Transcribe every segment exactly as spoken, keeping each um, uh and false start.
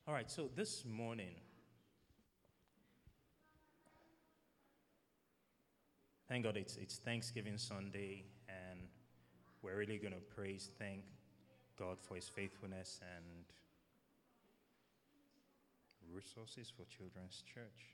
All right, so this morning, thank God it's, it's Thanksgiving Sunday, and we're really going to praise, thank God for his faithfulness and resources for Children's Church.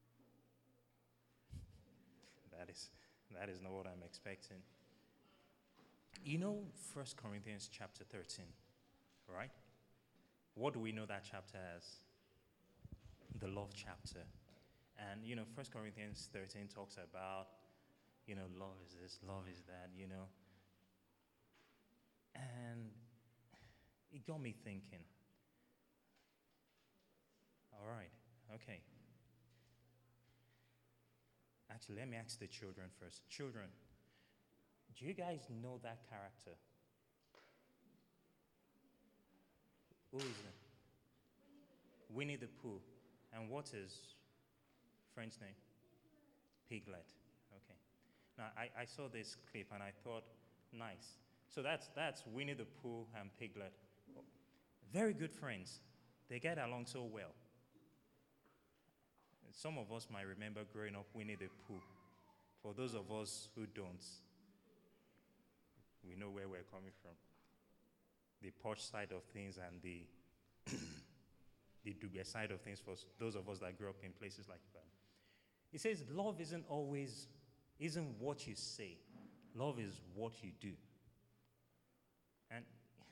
That is, that is not what I'm expecting. You know First Corinthians chapter thirteen, right? What do we know that chapter as? The love chapter. And, you know, First Corinthians thirteen talks about, you know, love is this, love is that, you know. And it got me thinking. All right, okay. Actually, let me ask the children first. Children, do you guys know that character? Who is it? Winnie the Pooh. And what is friend's name? Piglet. Okay. Now, I, I saw this clip and I thought, nice. So that's, that's Winnie the Pooh and Piglet. Very good friends. They get along so well. Some of us might remember growing up Winnie the Pooh. For those of us who don't, we know where we're coming from. The posh side of things and the the dubious side of things for those of us that grew up in places like that. It says love isn't always, isn't what you say. Love is what you do. And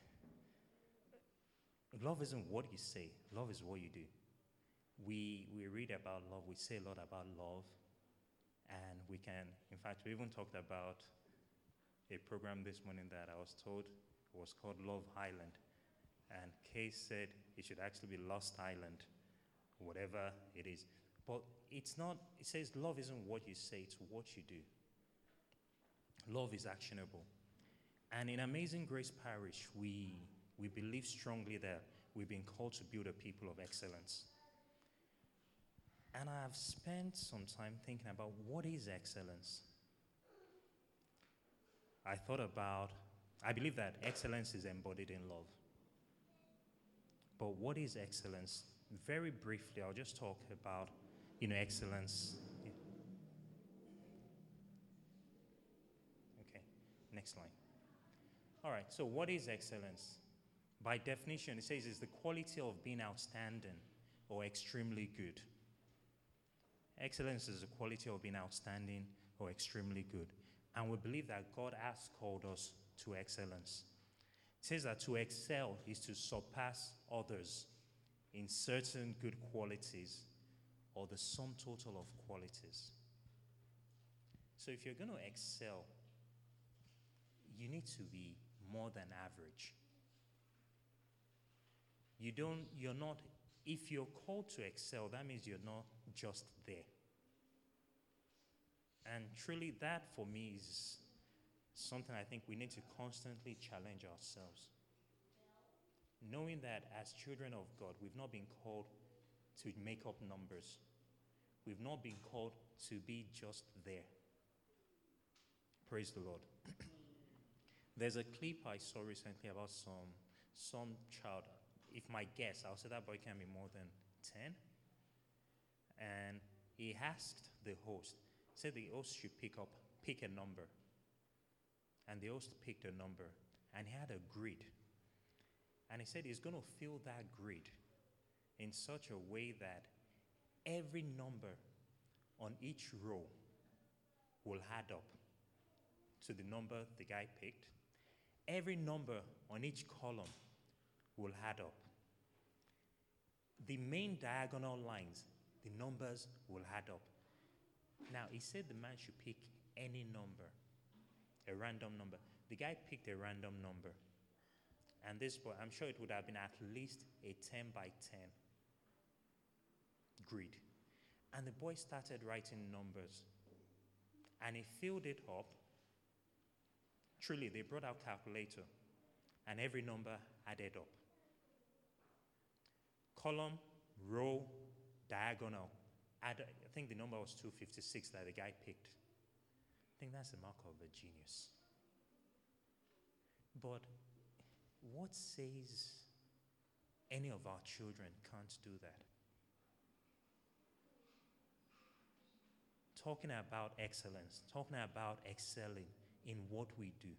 love isn't what you say. Love is what you do. We we read about love. We say a lot about love. And we can, in fact, we even talked about a program this morning that I was told was called Love Island. And Kay said it should actually be Lost Island, whatever it is. But it's not, it says love isn't what you say, it's what you do. Love is actionable. And in Amazing Grace Parish, we, we believe strongly that we've been called to build a people of excellence. And I've spent some time thinking about what is excellence. I thought about, I believe that excellence is embodied in love. But what is excellence? Very briefly, I'll just talk about, you know, excellence. Okay, next line. All right, so what is excellence? By definition, it says it's the quality of being outstanding or extremely good. Excellence is the quality of being outstanding or extremely good. And we believe that God has called us to excellence. It says that to excel is to surpass others in certain good qualities or the sum total of qualities. So if you're going to excel, you need to be more than average. You don't, you're not, if you're called to excel, that means you're not just there. And truly that for me is something I think we need to constantly challenge ourselves. Knowing that as children of God, we've not been called to make up numbers. We've not been called to be just there. Praise the Lord. There's a clip I saw recently about some, some child. If my guess, I'll say that boy can be more than ten. And he asked the host, said the host should pick up, pick a number. And the host picked a number, and he had a grid. And he said he's going to fill that grid in such a way that every number on each row will add up to the number the guy picked. Every number on each column will add up. The main diagonal lines, the numbers will add up. Now, he said the man should pick any number. A random number. The guy picked a random number. And this boy, I'm sure it would have been at least a ten by ten grid. And the boy started writing numbers. And he filled it up. Truly, they brought out calculator. And every number added up. Column, row, diagonal. Add, I think the number was two hundred fifty-six that the guy picked. I think that's the mark of a genius. But what says Any of our children can't do that. Talking about excellence, talking about excelling in what we do.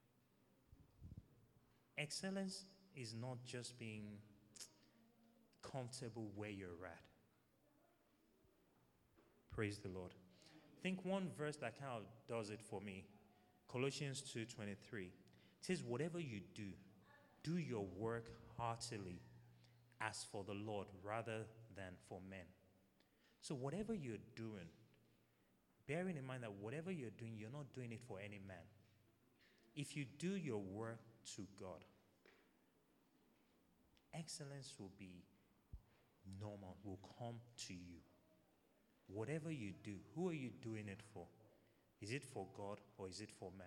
Excellence is not just being comfortable where you're at. Praise the Lord. I think one verse that kind of does it for me, Colossians two twenty-three, says, whatever you do, do your work heartily as for the Lord rather than for men. So whatever you're doing, bearing in mind that whatever you're doing, you're not doing it for any man. If you do your work to God, excellence will be normal, will come to you. Whatever you do, who are you doing it for? Is it for God or is it for man?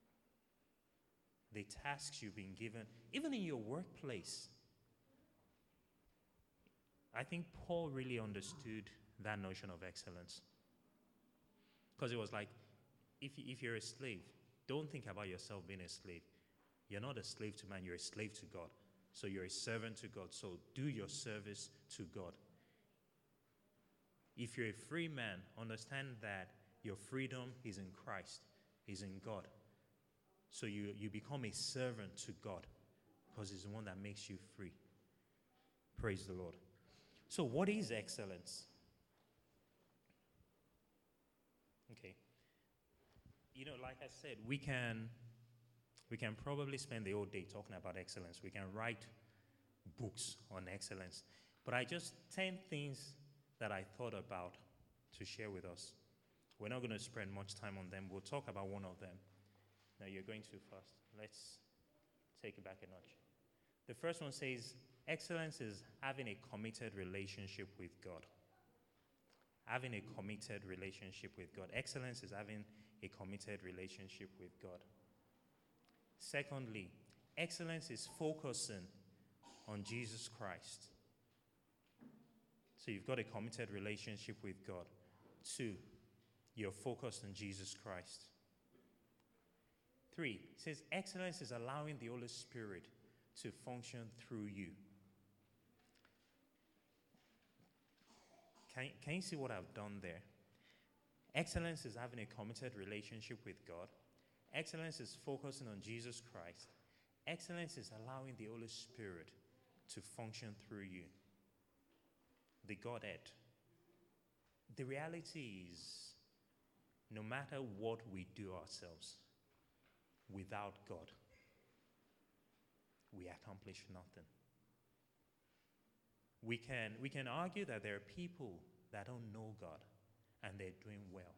The tasks you've been given, even in your workplace. I think Paul really understood that notion of excellence. Because it was like, if, if you're a slave, don't think about yourself being a slave. You're not a slave to man, you're a slave to God. So you're a servant to God. So do your service to God. If you're a free man, understand that your freedom is in Christ, is in God. So you, you become a servant to God because it's the one that makes you free. Praise the Lord. So what is excellence? Okay. You know, like I said, we can we can probably spend the whole day talking about excellence. We can write books on excellence. But I just ten things that I thought about to share with us. We're not going to spend much time on them. We'll talk about one of them. Now, you're going too fast. Let's take it back a notch. The first one says, excellence is having a committed relationship with God. Having a committed relationship with God. Excellence is having a committed relationship with God. Secondly, excellence is focusing on Jesus Christ. So you've got a committed relationship with God. Two, you're focused on Jesus Christ. Three, it says excellence is allowing the Holy Spirit to function through you. Can, can you see what I've done there? Excellence is having a committed relationship with God. Excellence is focusing on Jesus Christ. Excellence is allowing the Holy Spirit to function through you. The Godhead. The reality is, no matter what we do ourselves, without God, we accomplish nothing. We can, we can argue that there are people that don't know God and they're doing well.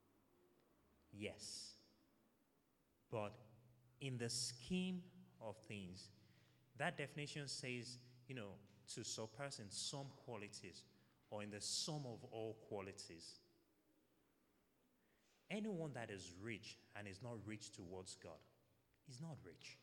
Yes. But in the scheme of things, that definition says, you know, to surpass in some qualities or in the sum of all qualities. Anyone that is rich and is not rich towards God is not rich.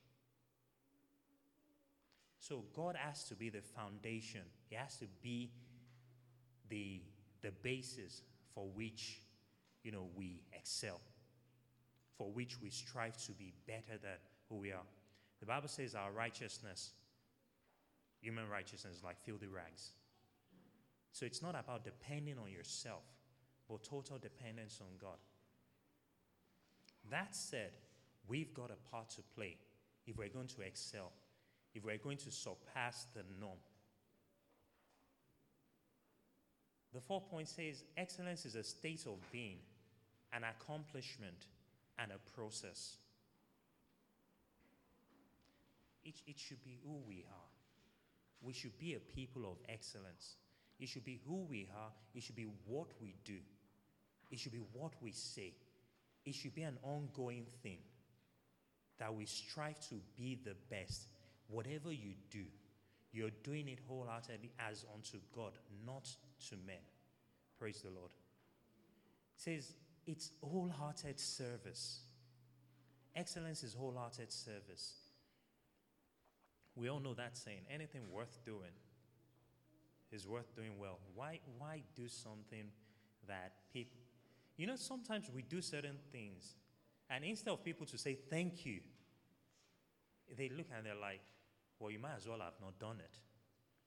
So God has to be the foundation. He has to be the, the basis for which, you know, we excel, for which we strive to be better than who we are. The Bible says our righteousness, human righteousness, is like filthy rags. So it's not about depending on yourself, but total dependence on God. That said, we've got a part to play if we're going to excel, if we're going to surpass the norm. The fourth point says excellence is a state of being, an accomplishment, and a process. It, it should be who we are. We should be a people of excellence. It should be who we are. It should be what we do. It should be what we say. It should be an ongoing thing that we strive to be the best. Whatever you do, you're doing it wholeheartedly as unto God, not to men. Praise the Lord. It says it's wholehearted service. Excellence is wholehearted service. We all know that saying, anything worth doing is worth doing well. Why, why do something that people... You know, sometimes we do certain things, and instead of people to say thank you, they look and they're like, well, you might as well have not done it.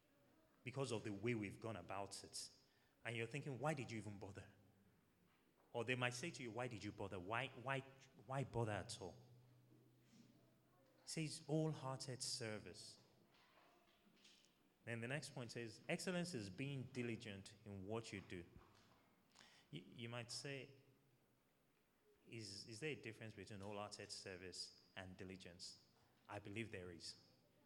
because of the way we've gone about it. And you're thinking, why did you even bother? Or they might say to you, why did you bother? Why, why, why bother at all? It says wholehearted service. Then the next point says, excellence is being diligent in what you do. You, you might say, is, is there a difference between wholehearted service and diligence? I believe there is.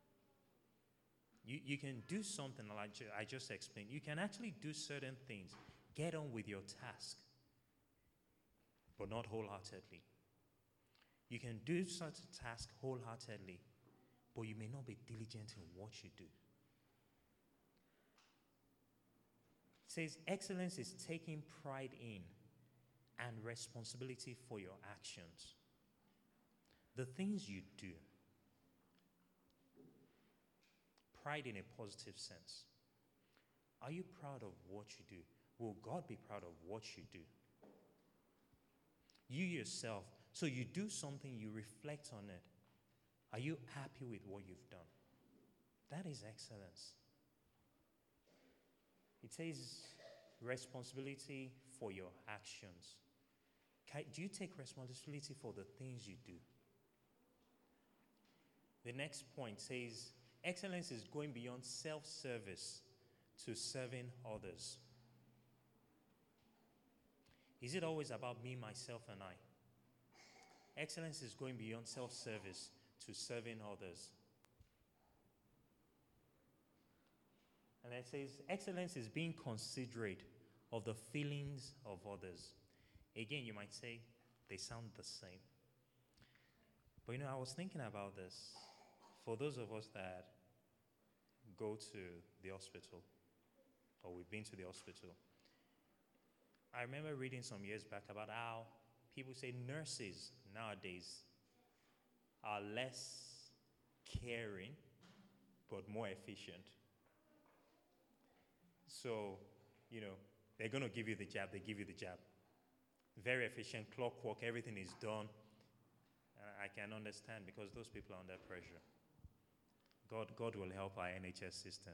You, you can do something like I just explained. You can actually do certain things, get on with your task, but not wholeheartedly. You can do such a task wholeheartedly, but you may not be diligent in what you do. It says excellence is taking pride in and responsibility for your actions. The things you do. Pride in a positive sense. Are you proud of what you do? Will God be proud of what you do? You yourself, so you do something, you reflect on it. Are you happy with what you've done? That is excellence. It says responsibility for your actions. Do you take responsibility for the things you do? The next point says excellence is going beyond self-service to serving others. Is it always about me, myself, and I? Excellence is going beyond self-service to serving others. And it says, excellence is being considerate of the feelings of others. Again, you might say, they sound the same. But you know, I was thinking about this. For those of us that go to the hospital, or we've been to the hospital, I remember reading some years back about how people say nurses nowadays are less caring, but more efficient. So, you know, they're going to give you the jab, they give you the jab. Very efficient, clockwork, everything is done. Uh, I can understand because those people are under pressure. God, God will help our N H S system.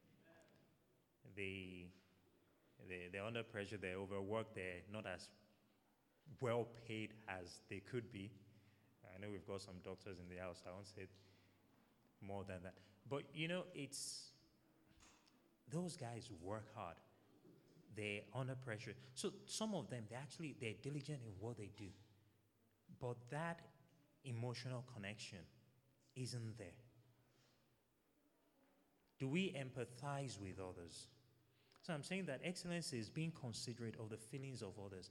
They, they, they're under pressure, they're overworked, they're not as well paid as they could be. I know we've got some doctors in the house, I won't say more than that. But you know, it's, those guys work hard. They're under pressure. So some of them, they actually, they're diligent in what they do. But that emotional connection isn't there. Do we empathize with others? So I'm saying that excellence is being considerate of the feelings of others.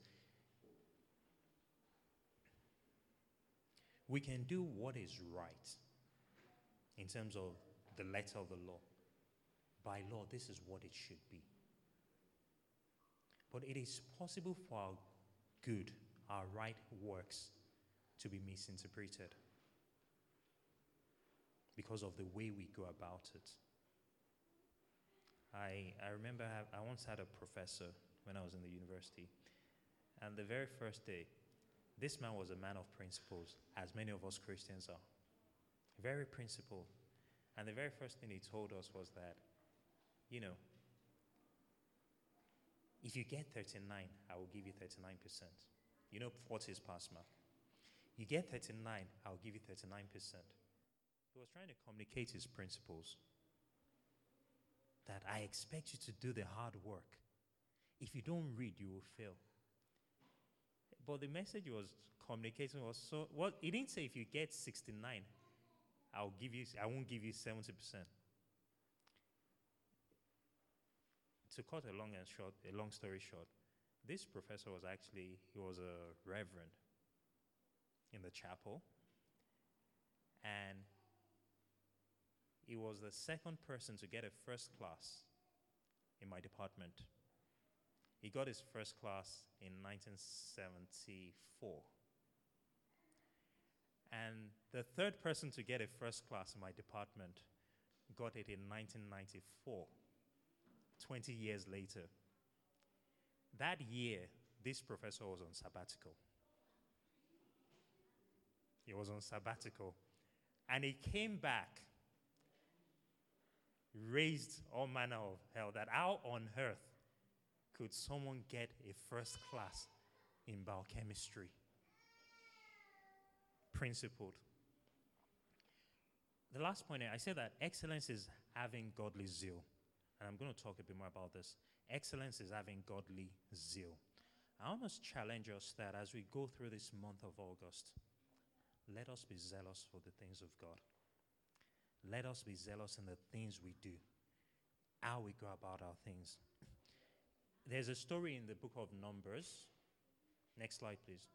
We can do what is right in terms of the letter of the law. By law, this is what it should be. But it is possible for our good, our right works, to be misinterpreted because of the way we go about it. I, I remember I, I once had a professor when I was in the university, and the very first day, this man was a man of principles, as many of us Christians are. Very principled. And the very first thing he told us was that, you know, if you get thirty-nine, I will give you thirty-nine percent. You know what is pass mark? You get thirty-nine, I'll give you thirty-nine percent. He was trying to communicate his principles. That I expect you to do the hard work. If you don't read, you will fail. But the message he was communicating was so, well, he didn't say if you get sixty-nine, I'll give you, I won't give you seventy percent. To cut a long and short, a long story short, this professor was actually, he was a reverend in the chapel, and he was the second person to get a first class in my department. He got his first class in nineteen seventy-four. And the third person to get a first class in my department got it in nineteen ninety-four, twenty years later. That year, this professor was on sabbatical. He was on sabbatical. And he came back raised all manner of hell. That how on earth could someone get a first class in biochemistry? Principled. The last point, I said that excellence is having godly zeal. And I'm going to talk a bit more about this. Excellence is having godly zeal. I want to challenge us that as we go through this month of August, let us be zealous for the things of God. Let us be zealous in the things we do, how we go about our things. There's a story in the book of Numbers. Next slide, please.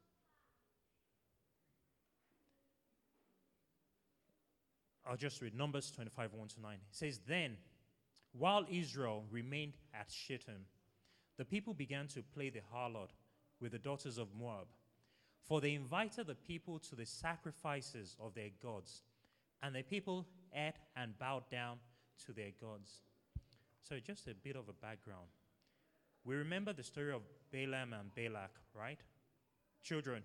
I'll just read Numbers twenty-five, one to nine. It says, Then, while Israel remained at Shittim, the people began to play the harlot with the daughters of Moab, for they invited the people to the sacrifices of their gods, and the people ate and bowed down to their gods. So just a bit of a background. We remember the story of Balaam and Balak, right? Children.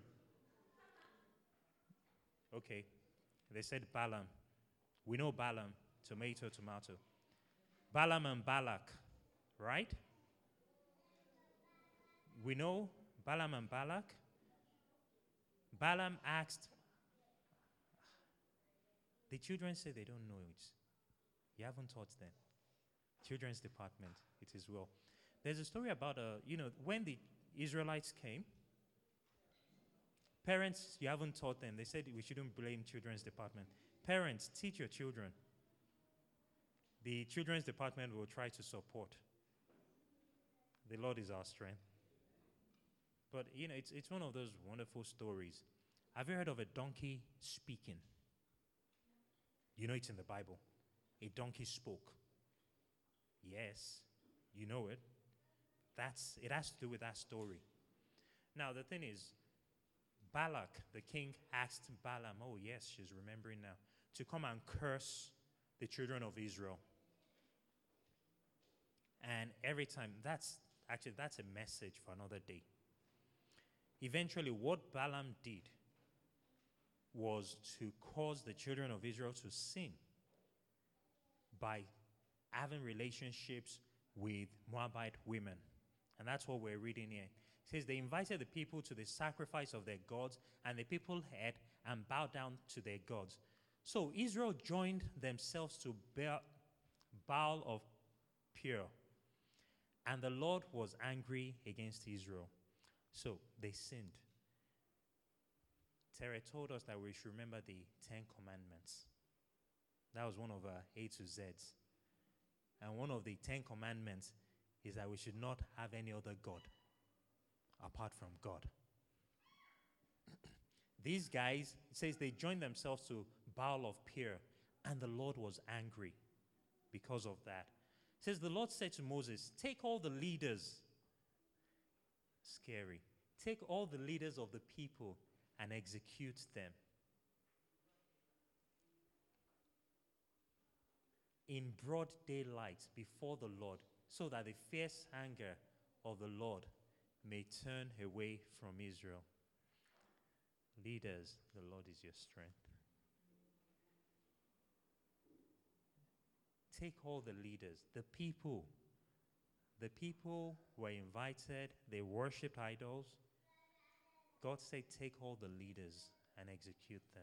Okay. They said Balaam. We know Balaam, tomato, tomato. Balaam and Balak, right? We know Balaam and Balak. Balaam asked, the children say they don't know it. You haven't taught them. Children's department, it is well. There's a story about, uh, you know, when the Israelites came, parents, you haven't taught them. They said we shouldn't blame children's department. Parents, teach your children. The children's department will try to support. The Lord is our strength. But, you know, it's, it's one of those wonderful stories. Have you heard of a donkey speaking? You know it's in the Bible. A donkey spoke. Yes, you know it. That's, it has to do with that story. Now, the thing is, Balak, the king, asked Balaam, oh yes, she's remembering now, to come and curse the children of Israel. And every time, that's, actually, that's a message for another day. Eventually, what Balaam did was to cause the children of Israel to sin by having relationships with Moabite women. And that's what we're reading here. It says they invited the people to the sacrifice of their gods, and the people ate and bowed down to their gods. So Israel joined themselves to Baal of Peor, and the Lord was angry against Israel. So they sinned. Terry told us that we should remember the Ten Commandments. That was one of our A to Z's. And one of the Ten Commandments is that we should not have any other God apart from God. These guys, it says they joined themselves to Baal of Peor, and the Lord was angry because of that. It says the Lord said to Moses, take all the leaders, scary, take all the leaders of the people and execute them. In broad daylight before the Lord, so that the fierce anger of the Lord may turn away from Israel. Leaders, the Lord is your strength. Take all the leaders, the people. The people were invited, they worshipped idols. God said, take all the leaders and execute them.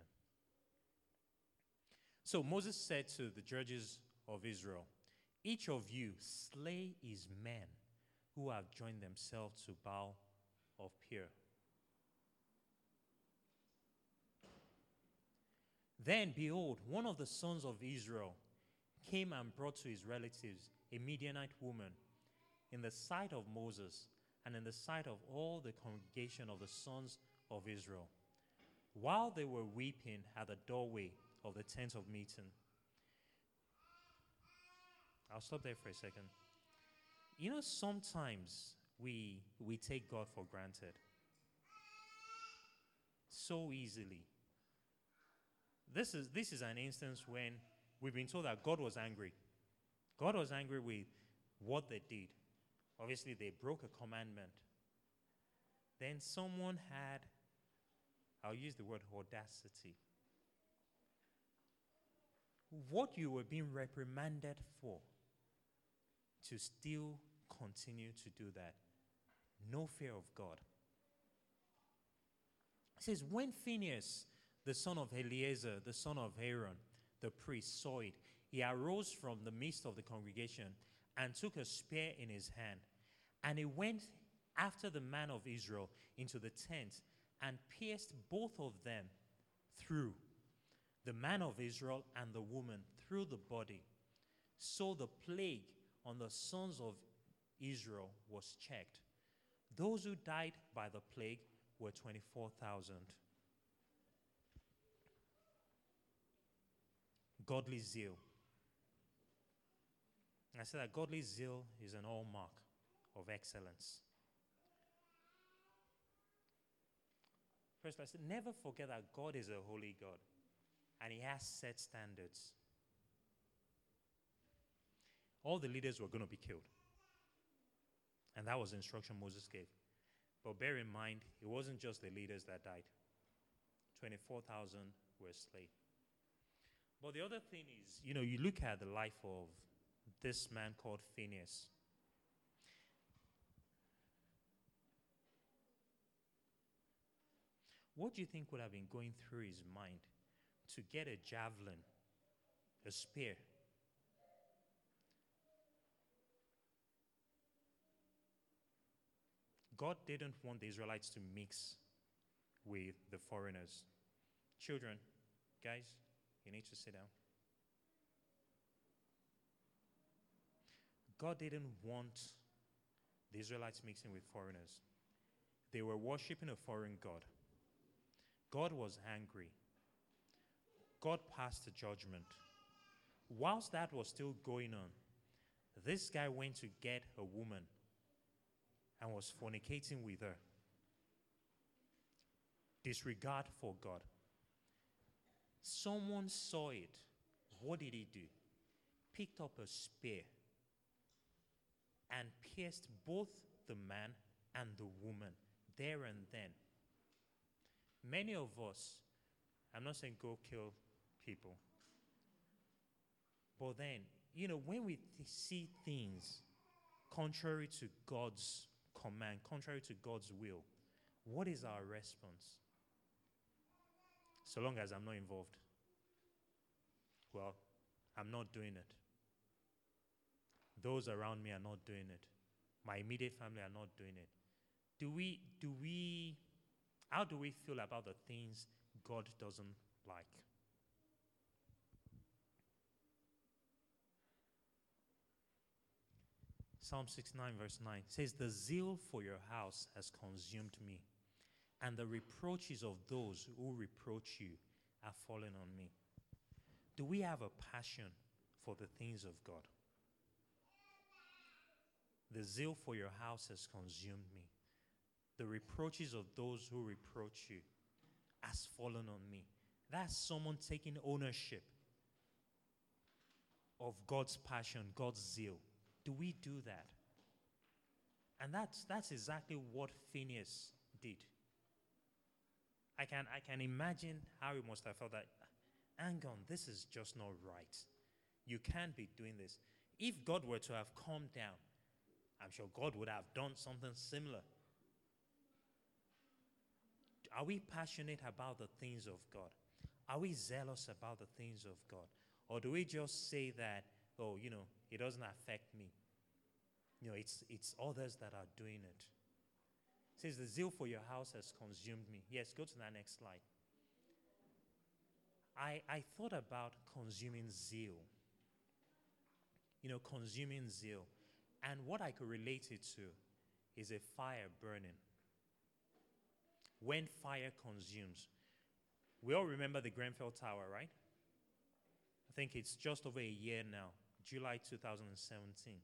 So Moses said to the judges of Israel, each of you slay his men who have joined themselves to Baal of Peor. Then, behold, one of the sons of Israel came and brought to his relatives a Midianite woman in the sight of Moses and in the sight of all the congregation of the sons of Israel, while they were weeping at the doorway of the tent of meeting. I'll stop there for a second. You know, sometimes we we take God for granted so easily. This is this is an instance when we've been told that God was angry. God was angry with what they did. Obviously, they broke a commandment. Then someone had, I'll use the word audacity. what you were being reprimanded for, to still continue to do that. No fear of God. It says, when Phinehas, the son of Eleazar, the son of Aaron, the priest, saw it, he arose from the midst of the congregation and took a spear in his hand. And he went after the man of Israel into the tent and pierced both of them through, the man of Israel and the woman, through the body. So the plague on the sons of Israel was checked. Those who died by the plague were twenty-four thousand. Godly zeal. I said that godly zeal is an hallmark of excellence. First, I said, never forget that God is a holy God and he has set standards. All the leaders were going to be killed. And that was the instruction Moses gave. But bear in mind, it wasn't just the leaders that died. twenty-four thousand were slain. But the other thing is, you know, you look at the life of this man called Phinehas. What do you think would have been going through his mind to get a javelin, a spear? God didn't want the Israelites to mix with the foreigners. Children, guys, you need to sit down. God didn't want the Israelites mixing with foreigners. They were worshiping a foreign God. God was angry. God passed a judgment. Whilst that was still going on, this guy went to get a woman and was fornicating with her. Disregard for God. Someone saw it. What did he do? Picked up a spear and pierced both the man and the woman there and then. Many of us, I'm not saying go kill people, but then, you know, when we th- see things contrary to God's command, contrary to God's will, what is our response? So long as I'm not involved. Well, I'm not doing it. Those around me are not doing it. My immediate family are not doing it. Do we, do we, how do we feel about the things God doesn't like? Psalm sixty-nine verse nine says, the zeal for your house has consumed me, and the reproaches of those who reproach you are fallen on me. Do we have a passion for the things of God? The zeal for your house has consumed me. The reproaches of those who reproach you has fallen on me. That's someone taking ownership of God's passion, God's zeal. Do we do that? And that's that's exactly what Phinehas did. I can I can imagine how he must have felt that, hang on, this is just not right. You can't be doing this. If God were to have calmed down, I'm sure God would have done something similar. Are we passionate about the things of God? Are we zealous about the things of God? Or do we just say that, oh, you know, it doesn't affect me? You know, it's it's others that are doing it. It says, the zeal for your house has consumed me. Yes, go to that next slide. I, I thought about consuming zeal. You know, consuming zeal. And what I could relate it to is a fire burning. When fire consumes. We all remember the Grenfell Tower, right? I think it's just over a year now, July two thousand seventeen.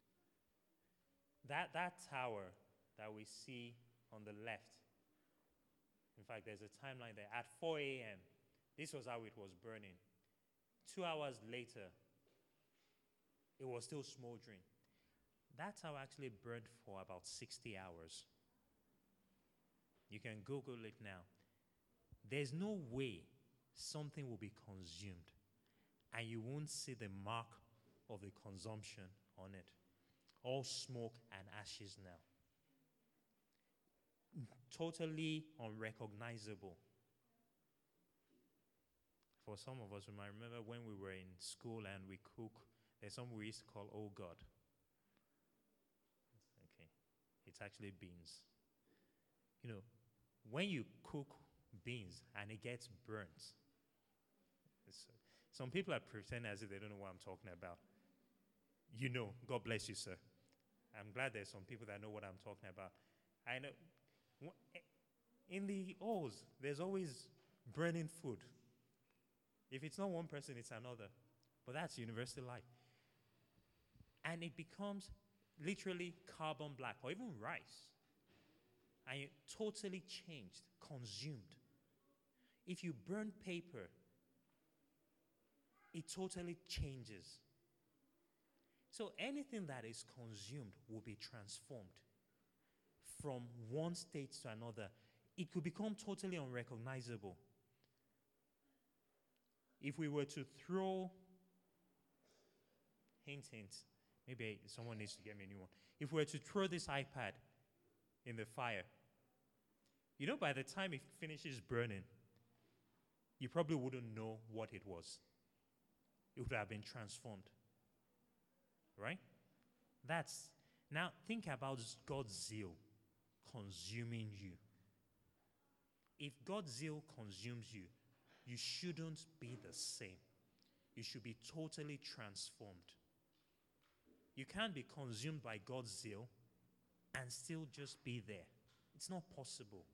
That, that tower that we see on the left, in fact, there's a timeline there. At four a.m., this was how it was burning. Two hours later, it was still smoldering. That tower actually burned for about sixty hours. You can Google it now. There's no way something will be consumed and you won't see the mark of the consumption on it. All smoke and ashes now. Totally unrecognizable. For some of us, we might remember when we were in school and we cook, there's something we used to call "Oh God." Okay, it's actually beans. You know, when you cook beans and it gets burnt, some people are pretending as if they don't know what I'm talking about. You know, God bless you, sir. I'm glad there's some people that know what I'm talking about. I know, in the O's, there's always burning food. If it's not one person, it's another. But that's university life. And it becomes literally carbon black, or even rice. And it totally changed, consumed. If you burn paper, it totally changes. So anything that is consumed will be transformed from one state to another. It could become totally unrecognizable. If we were to throw, hint, hint, maybe someone needs to get me a new one. If we were to throw this iPad in the fire, you know, by the time it finishes burning, you probably wouldn't know what it was. It would have been transformed. Right? That's, now think about God's zeal consuming you. If God's zeal consumes you, you shouldn't be the same. You should be totally transformed. You can't be consumed by God's zeal and still just be there. It's not possible.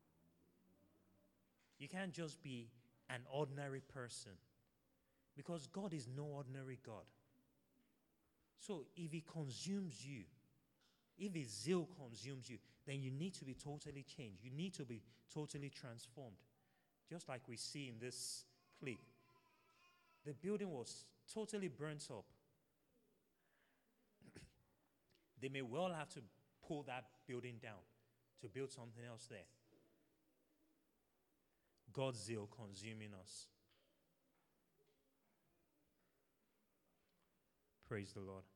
You can't just be an ordinary person, because God is no ordinary God. So if He consumes you, if His zeal consumes you, then you need to be totally changed. You need to be totally transformed. Just like we see in this clip. The building was totally burnt up. They may well have to pull that building down to build something else there. God's zeal consuming us. Praise the Lord.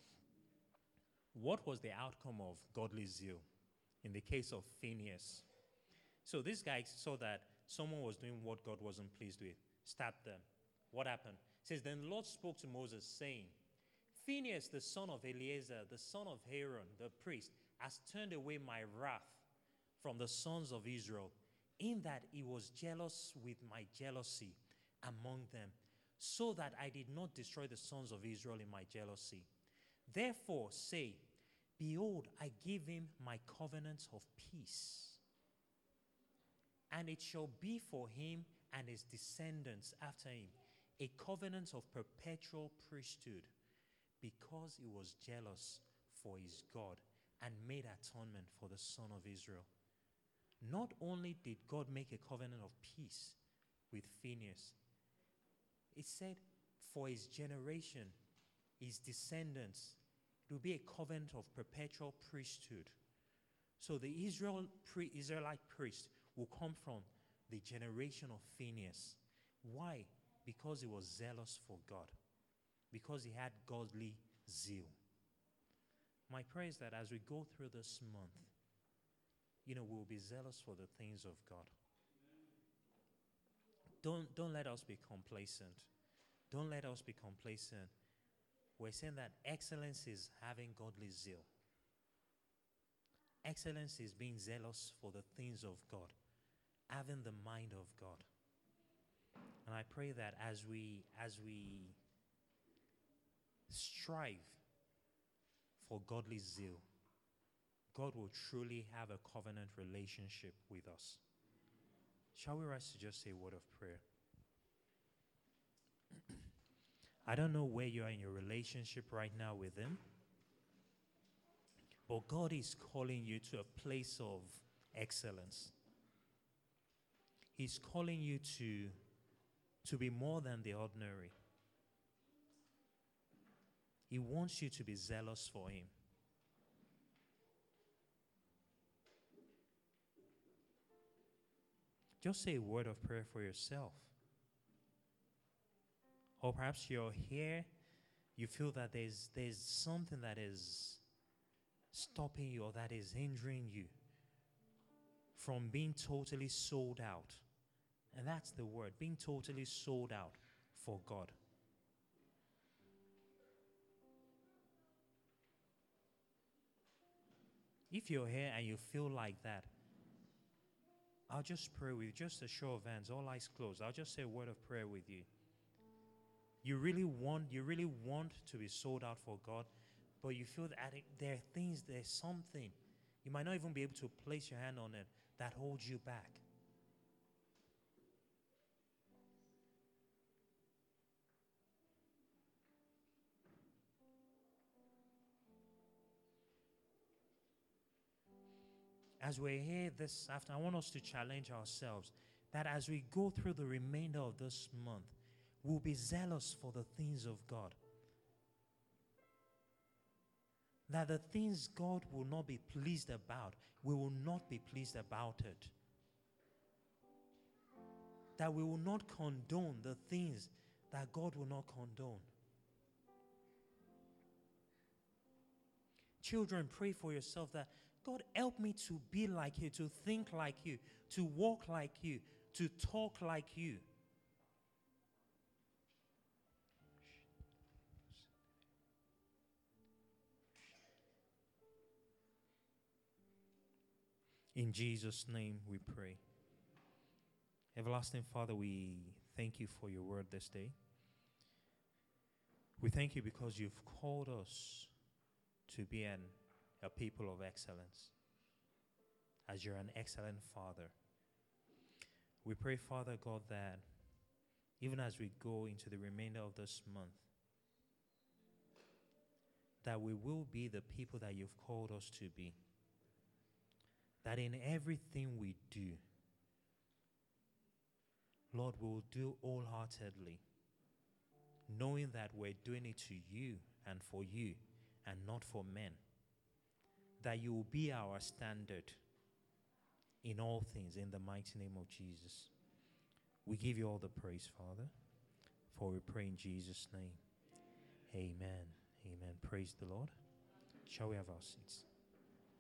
What was the outcome of godly zeal in the case of Phinehas? So this guy saw that someone was doing what God wasn't pleased with, stabbed them. What happened? It says, then the Lord spoke to Moses, saying, Phinehas, the son of Eleazar, the son of Aaron, the priest, has turned away my wrath from the sons of Israel, in that he was jealous with my jealousy among them, so that I did not destroy the sons of Israel in my jealousy. Therefore say, behold, I give him my covenant of peace. And it shall be for him and his descendants after him a covenant of perpetual priesthood, because he was jealous for his God and made atonement for the son of Israel. Not only did God make a covenant of peace with Phinehas, it said for his generation, his descendants, it will be a covenant of perpetual priesthood. So the Israel pre- Israelite priest will come from the generation of Phinehas. Why? Because he was zealous for God. Because he had godly zeal. My prayer is that as we go through this month, you know, we'll be zealous for the things of God. Don't, don't let us be complacent. Don't let us be complacent. We're saying that excellence is having godly zeal. Excellence is being zealous for the things of God, having the mind of God. And I pray that as we as we strive for godly zeal, God will truly have a covenant relationship with us. Shall we rise to just say a word of prayer? I don't know where you are in your relationship right now with Him, but God is calling you to a place of excellence. He's calling you to, to be more than the ordinary. He wants you to be zealous for Him. Just say a word of prayer for yourself. Or perhaps you're here, you feel that there's, there's something that is stopping you or that is hindering you from being totally sold out. And that's the word, being totally sold out for God. If you're here and you feel like that, I'll just pray with you, just a show of hands, all eyes closed. I'll just say a word of prayer with you. You really want, you really want to be sold out for God, but you feel that it, there are things, there's something. You might not even be able to place your hand on it that holds you back. As we're here this afternoon, I want us to challenge ourselves that as we go through the remainder of this month, we'll be zealous for the things of God. That the things God will not be pleased about, we will not be pleased about it. That we will not condone the things that God will not condone. Children, pray for yourself that God, help me to be like you, to think like you, to walk like you, to talk like you. In Jesus' name we pray. Everlasting Father, we thank you for your word this day. We thank you because you've called us to be an, a people of excellence, as you're an excellent Father. We pray, Father God, that even as we go into the remainder of this month, that we will be the people that you've called us to be. That in everything we do, Lord, we'll do wholeheartedly, knowing that we're doing it to you and for you and not for men. That you will be our standard in all things, in the mighty name of Jesus. We give you all the praise, Father, for we pray in Jesus' name. Amen. Amen. Praise the Lord. Shall we have our seats?